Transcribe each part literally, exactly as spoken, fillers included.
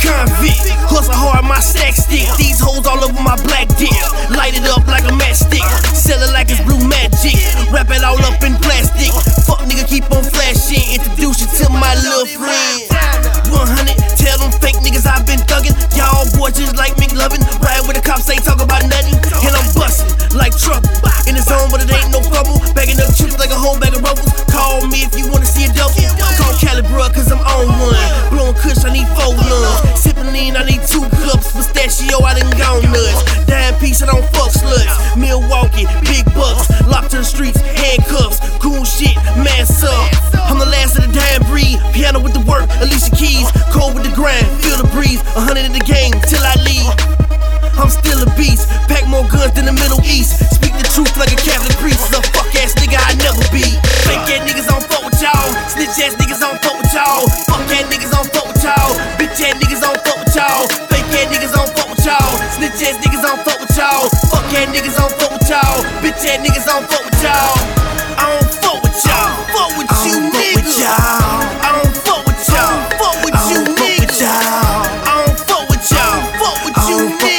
convict. Hustle hard, my stack stick. These hoes all over my black dick. Light it up like a matchstick. Sell it like it's blue magic. Wrap it all up in plastic. Fuck nigga, keep on flashing. Introduce you to my little friend. one hundred, tell them fake niggas I've been thuggin'. Y'all boys just like McLovin. Ride with the cops, ain't talk about nothing. And I'm bustin' like trouble. In the zone, but it ain't no trouble. Bagging up chips like a whole bag of ruffles. Call me if you wanna see a double. Call Cali, bruh, cause I'm on one. Blowin' kush, I need four lungs. Sippin' lean, I need two cups. Pistachio, I done gone nuts. Dime piece, I don't fuck sluts. Milwaukee, big bucks. Locked to the streets, handcuffs. Cool shit, mass up. I'm the last of the dime breed. Piano with the work, Alicia Keys. Cold with the grind, feel the breeze. A hundred in the game, till I leave. I'm still a beast. Pack more guns than the Middle East. Speak the truth like a Catholic priest. A fuck ass nigga I never be. Fake ass niggas on fuck with y'all. Snitch ass niggas on fuck with y'all. Fuck ass niggas on fuck with y'all. Bitch ass niggas on fuck with y'all. Fake ass niggas on fuck with y'all. Snitch ass niggas on fuck with y'all. Fuck ass niggas on fuck with y'all. Bitch ass niggas on fuck with y'all. I don't fuck with y'all. Fuck with you niggas. I don't fuck with y'all. Fuck with you niggas. I don't fuck with y'all. Fuck with you niggas.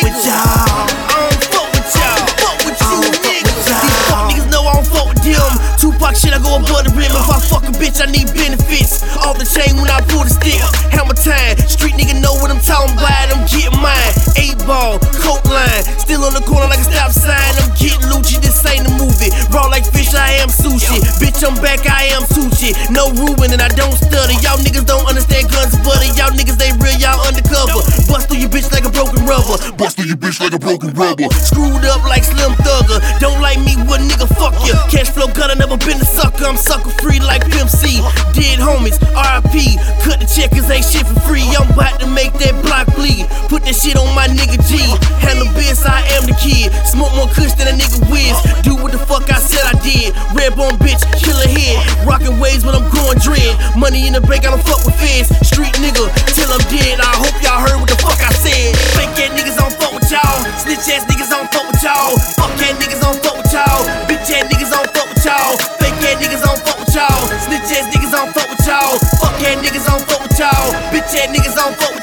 Tupac shit, I go above the rim. If I fuck a bitch, I need benefits. Off the chain when I pull the stick. Hammer time, street nigga know what I'm talking about. I'm getting mine. Eight ball, coke line, still on the corner like a stop sign. I'm getting Lucci, this ain't a movie. Raw like fish, I am sushi. Bitch, I'm back, I am sushi. No Ruben and I don't study. Y'all niggas don't understand guns, buddy. Y'all niggas ain't real, y'all undercover. Bust through your bitch like a broken rubber. Bust through your bitch like a broken rubber. Screwed up like Slim Thugger. Don't like me, what nigga, fuck ya. Cash flow gutter, never been a sucker. I'm sucker free like Pimp C. Dead homies, R I P. Cut the check cause ain't shit for free. I'm about to make that block bleed. Put that shit on my nigga G. Handle biz, I am the kid. Smoke more kush than a nigga whiz. Do what the fuck I said I did. Red bone bitch, kill a head. Rockin' waves when I'm growing dread. Money in the bank, I don't fuck with feds. Street nigga, till I'm dead. I hope y'all heard what the fuck I said. Fake ass niggas don't fuck with y'all. Snitch ass niggas don't fuck with y'all. Fuck ass niggas don't fuck with y'all. Bitch ass niggas don't fuck with y'all. Fake ass niggas don't fuck with y'all. Snitch ass niggas don't fuck with y'all. Fuck ass niggas don't fuck with y'all. Bitch ass niggas don't fuck with y'all.